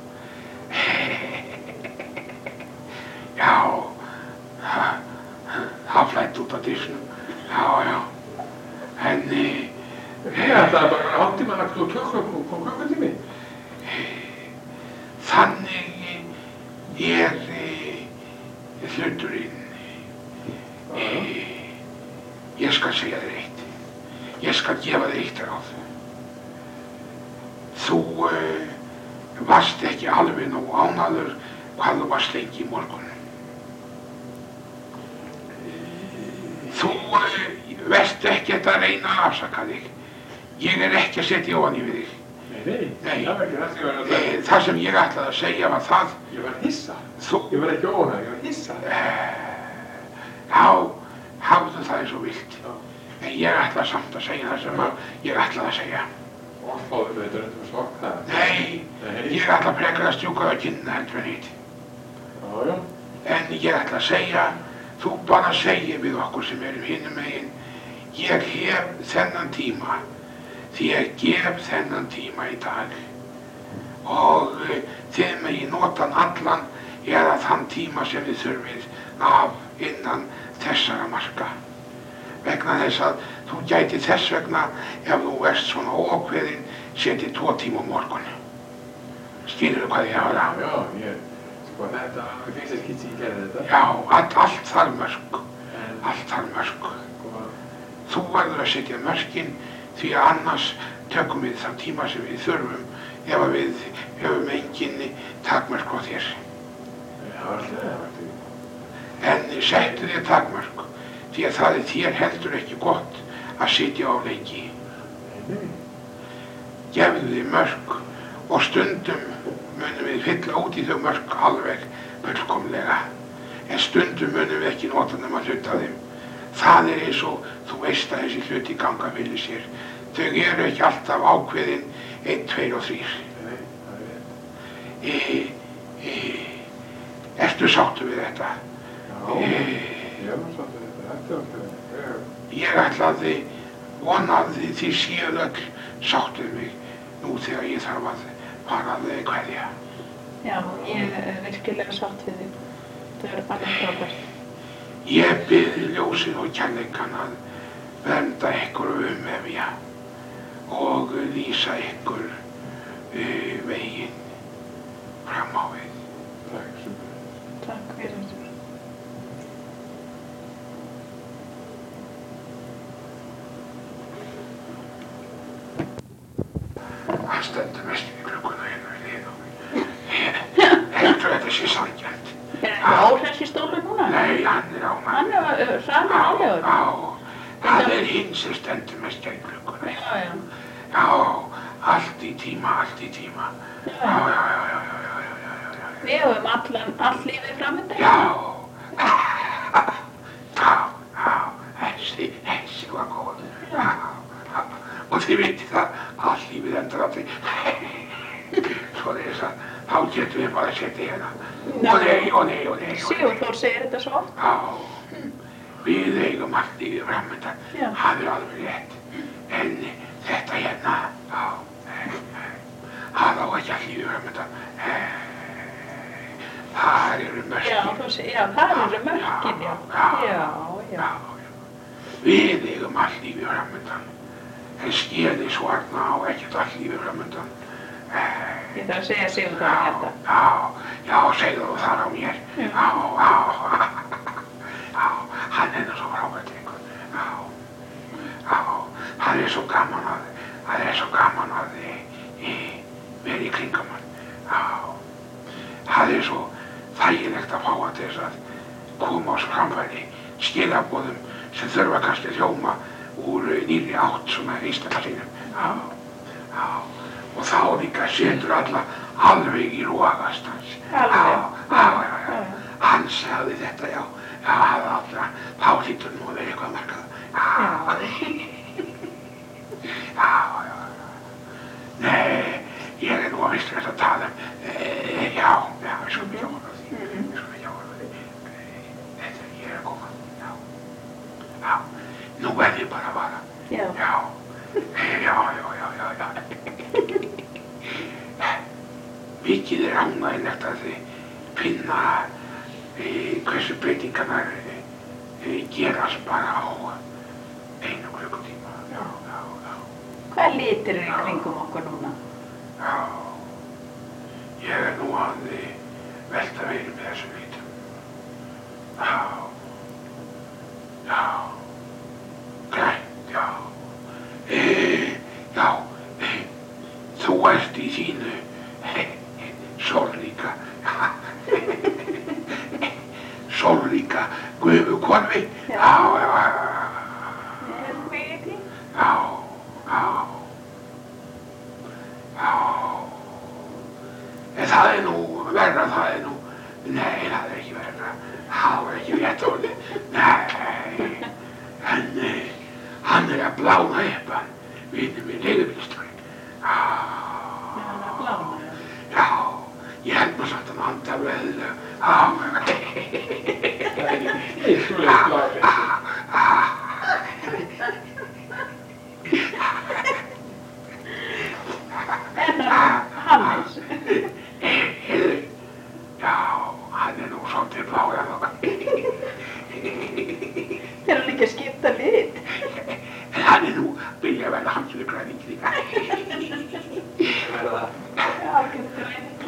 Já, það flætt út af disknum. Já. En Ég ætlaði bara að hálftíma lagt og klukkutími. þannig er hluturinn. Ég skal segja þér eitt. Ég skal gefa þér eitt ráð. Þú varst ekki alveg nógu ánægður hvað þú varst lengi í morgun. Þú verst ekkert að reyna að afsaka þig. Ég er ekki að setja ofan í við þig. Nei, það var ekki það sem ég var að segja. Það sem ég ætlaði að segja var það. Ég var hissa. Þú, Ég var ekki ónægð, ég var hissa. já, hafðu það eins og vilt. Já. En ég ætla samt að segja það sem ég ætlaði að segja. Og fáðu með þetta með svokk það. Nei, ég ætla frekar að strjúka það kynna heldur en hitt. Já. En ég ætla að segja, þú bara segir við okkur sem erum hinum megin, ég hef þennan tíma, því ég gef þennan tíma í dag. Og þið megi nota hann allan eða þann tíma sem þið þurfið af innan þessara marka. Vegna þess að þú gæti þess vegna, ef þú verst svona óákveðinn, setið 2 tíma á morgun. Skilurðu hvað ég hafa það? Já, sko þetta var alveg fyrsta skýt sem ég gerði þetta. Já, allt þarf mörk. Allt þarf mörk. Sko, Þú verður að setja mörkin því að annars tökum við þann tíma sem við þurfum ef að við höfum engin takmörk á þér. það var alltaf það, veistu. En settu þér takmörk því að það er þér heldur ekki gott að sitja á lengi. Nei. Gefðu þér mörk og stundum munum við fylla út í þau mörk alveg fullkomlega. En stundum munum við ekki nota nema hluta þeim. Það er eins og þú veist að þessi hluti ganga fyrir sér. Þau eru ekki alltaf ákveðin 1, 2 og 3. Nei, það er rétt. Ertu sáttur við þetta? Já, ég er nú svolítið þetta. Þetta er alltaf Ég ætlaði vona að þið séu öll sáttur við mig nú þegar ég þarf að fara að kveðja. Já, ég er virkilega sátt við þig. Það er alveg frábært. Ég bið ljósið og kærleikann að vernda ykkur og umvefja og lýsa ykkur veginn fram á við. Takk, super. Takk fyrir þetta. Hann stendur mest við klukkuna hérna við hlið á mig. Heldur þetta sé sanngjarnt? Er þetta óhress í stólu núna? Nei, hann er á mann. Hann er saman álegur. Já, það er hinn sem stendur mest gegn klukkuna. Já. Já, allt í tíma, allt í tíma. Já. Við höfum allt lífið framöndan. Já, þessi var góð. Já. Og þið veitir það, allt lífið endar aldrei. Svo þess að þá getum við bara að setja hérna. Og nei. Sigurþór segir þetta svo oft. Já, við eigum allt lífið framöndan. Já. Það er alveg rétt. En þetta hérna, það á ekki allt lífið framöndan. Það eru mörkin. Já, það eru mörkin, já. Við eigum allt lífið framöndan. En skeiði svarna á ekkert allt lífið framöndan. Ég þarf að segja Sigurþór þetta. Já, segðu þú þar á mér. Já, hann er nú svo frábært ykkur. Já, það er svo gaman að vera í kringum hann. Já, það er svo þægilegt að fá að þess að koma á framfæri skilaboðum sem þurfa kannski að hljóma úr nýrri átt svona einstaklinum. Já, og þá líka setur alla alveg í rogast hans. Já, hann sagði þetta, já, það allra, þá hlýtur nú að vera eitthvað markað. Já. Nei, ég er nú að vissu þetta að tala já, við skulum ekki ára því. Þetta ég er að koma, já, nú verð ég bara að vara. Já. Mikið er ánægilegt að þið finna hversu breytingarnar gerast bara á 1 klukkutíma. Já. Hvað litir eru í kringum okkur núna? Já, ég er nú að velta fyrir með þessum litum. Já, grænt, já. Þú ert í þínu sólríka gufuhvolfi. Já. En það er nú verra, nei, það er ekki verra. Það var ekki rétt orðið. Nei, hann er að blána upp, hann vinnur með leigubílstjóri. Hann að blána? Já, ég held nú samt að hann anda veðlega. Ég skulle ekki blána. En Hannes? Já, hann er nú svolítið blája þá. Þeir eru líka að skipta lit. En hann er nú byrjað að verða hamsugræðing líka. Verða það? Já, algjörð græning.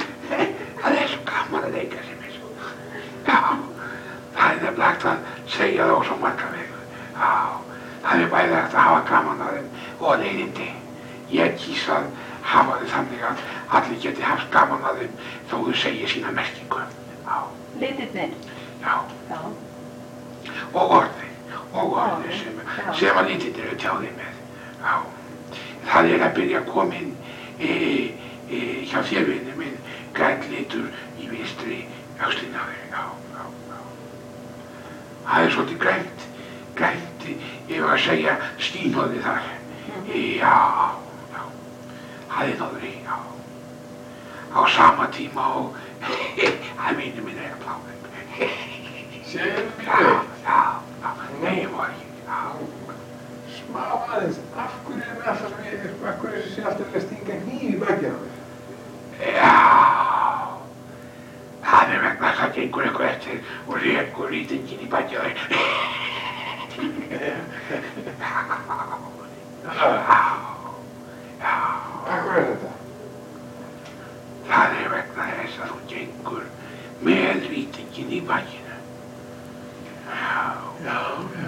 segja það á svo marga vegu. Já, það er bæði hægt að hafa gaman að þeim og leiðindi. Ég kýs að hafa þau þannig að allir geti haft gaman að þeim þó þau segja sína merkingu. Já. Litirnir? Já. Já. Og orðið sem að litirnir eru tjáðið með. Já. Það er að byrja að koma inn hjá þér vinur minn, grænn litur í vinstri öxlina á þér. Já. Það er svolítið grænt, ég var að segja skínóði þar. Já. Það er náður í, já. Á sama tíma og það vinur minn er að plána. Segðu mér þig. Já. Nei, ég var ekki. Smá aðeins, af hverju er með alltaf við, af hverju sé alltaf að stinga hníf í bakið á þér? Já. Það er vegna þess að gengur eitthvað eftir og rekur rýtingin í bakið á þér. Já. Af hverju er þetta? Það er vegna þess að þú gengur með rýtingin í bakinu. Já.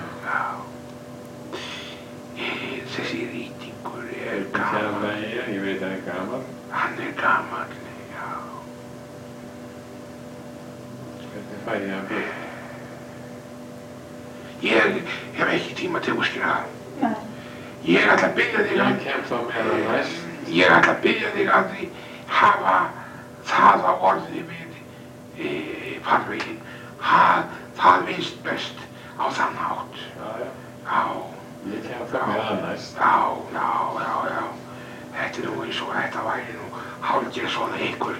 Þessi rýtingur er gamall. Ég veit að hann er gamall. Hann er gamall, já. Hvernig fæ ég að byrja? Ég hef ekki tíma til að útskýra það. Nei. Ég ætla að biðja þig Ég kem þá með það næst. Ég ætla að biðja þig að því hafa það á orði við farveginn. Það vinnst best á þann hátt. Já. Ég kem þá með það næst. Já. Þetta er nú eins og þetta væri nú hálfgerð svona ykkur.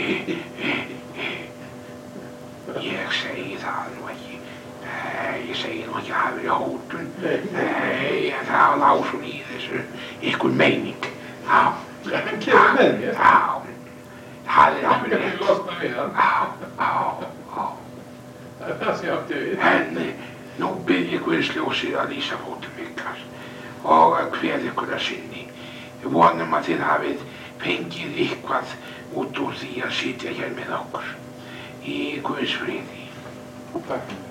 Ég segi það nú ekki. Ég segi nú ekki að það verið hótun. Nei, en það lá svona í þessu ykkur meining. Já. Hann kemur með mér. Já. Það er alveg Ég rétt. losna við hann. Já. Það er það sem ég átti við. En nú bið ég Guðs ljósið að lýsa fótum ykkar og að kveð ykkur að sinni. Vonum að þið hafið fengið eitthvað út úr því að sitja hér með okkur í Guðs friði. Takk fyrir.